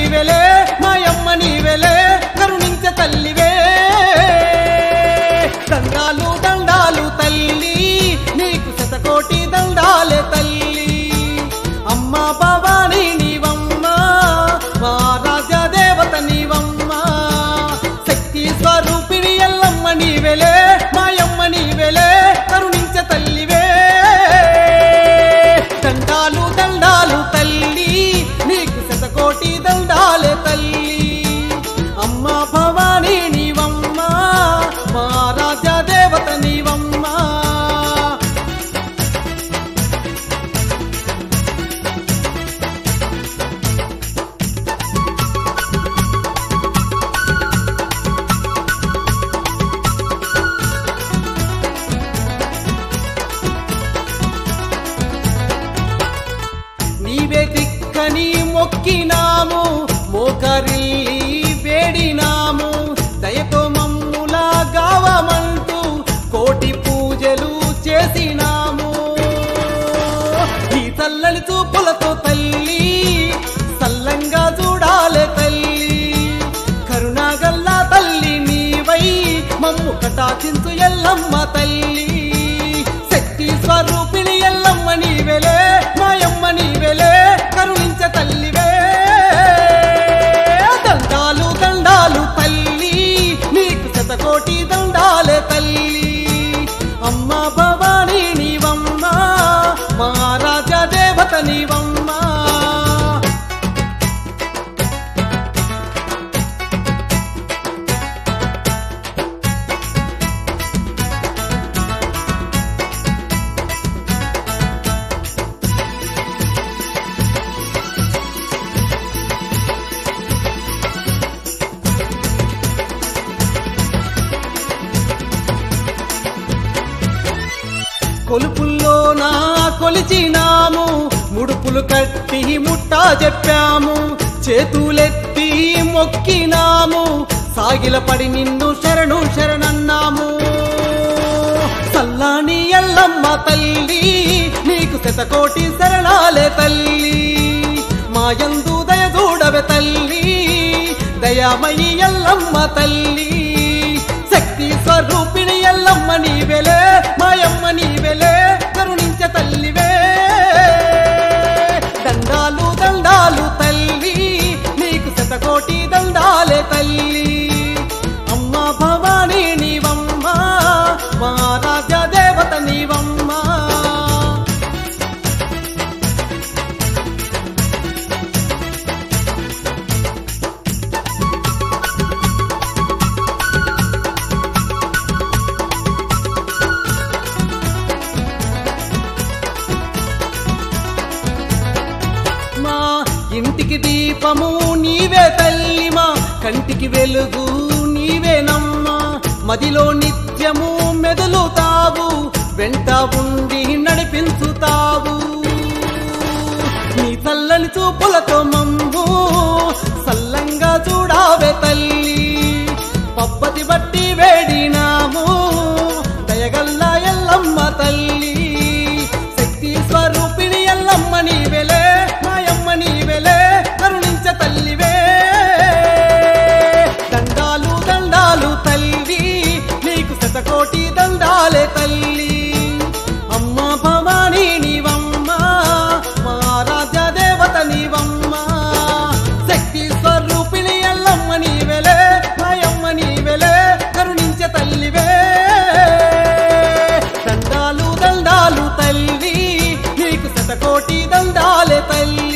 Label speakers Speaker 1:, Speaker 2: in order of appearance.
Speaker 1: నీవెలే మాయమ్మ నీవెలే కరుణించే తల్లివే దండాలు దండాలు తల్లి నీకు శతకోటి దండాలే తల్లి అమ్మ భవాని నీవమ్మ మా రాజదేవత నీవమ్మ శక్తి స్వరూపిణి ఎల్లమ్మ నీవెలే మాయమ్మ నీవెలే కరుణించే తల్లివే దండాలు దండాలు తల్లి నీకు శతకోటి దండాలే తల్లి అమ్మ భవాని నీవమ్మ మా రాజదేవత నీవమ్మ నీవే దిక్కని మొక్కినాము మోకరిల్లి వేడినాము దయతో మమ్ములా గావమంటూ కోటి పూజలు చేసినాము ఈ చల్లని చూపులతో తల్లి సల్లంగా చూడాలే తల్లి కరుణాగల్లా తల్లి నీవై మమ్ము కటాచించు ఎల్లమ్మ తల్లి శక్తి స్వరూపిణి ఎల్లమ్మ నీవెలే మాయమ్మ నీవెలే కరుణించే తల్లివే దండాలు దండాలు తల్లి నీకు శతకోటి దండాలే తల్లి అమ్మ భవాని నీవమ్మ మా రాజదేవత నీవమ్మ కొలుపుల్లో నా కొలిచినాము ముడుపులు కట్టి ముట్టా చెప్పాము చేతులెత్తి మొక్కినాము సాగిల పడి నిన్ను శరణు శరణన్నాము సల్లాని ఎల్లమ్మ తల్లి నీకు శతకోటి శరణాలే తల్లి మాయందు దయ చూడవే తల్లి దయామయి ఎల్లమ్మ తల్లి శక్తి స్వరూపిణి ఎల్లమ్మ నీవెలే మాయమ్మ నీవెలే కరుణించే తల్లివే దండాలు దండాలు తల్లి నీకు శతకోటి దండాలే తల్లి అమ్మ భవాని నీవమ్మ మా రాజదేవత నీవమ్మ ఇంటికి దీపము నీవే తల్లి మా కంటికి వెలుగు నీవేనమ్మ మదిలో నిత్యము మెదులుతావు వెంట ఉండి నడిపించుతావు నీ చల్లని చూపులతో మమ్ము సల్లంగా చూడావే తల్లి పబ్బతి బట్టి వేడినాము దయగల్లా ఎల్లమ్మ తల్లి శక్తి స్వరూపిణి ఎల్లమ్మ నీవెలే మాయమ్మ నీవెలే కరుణించే తల్లివే దండాలు దండాలు తల్లి నీకు శతకోటి దండాలే తల్లి అమ్మ భవాని నీవమ్మ మా రాజదేవత నీవమ్మ శక్తి స్వరూపిణి ఎల్లమ్మ నీవెలే మాయమ్మ నీవెలే కరుణించే తల్లివే దండాలు దండాలు తల్లి నీకు శతకోటి దండాలే తల్లి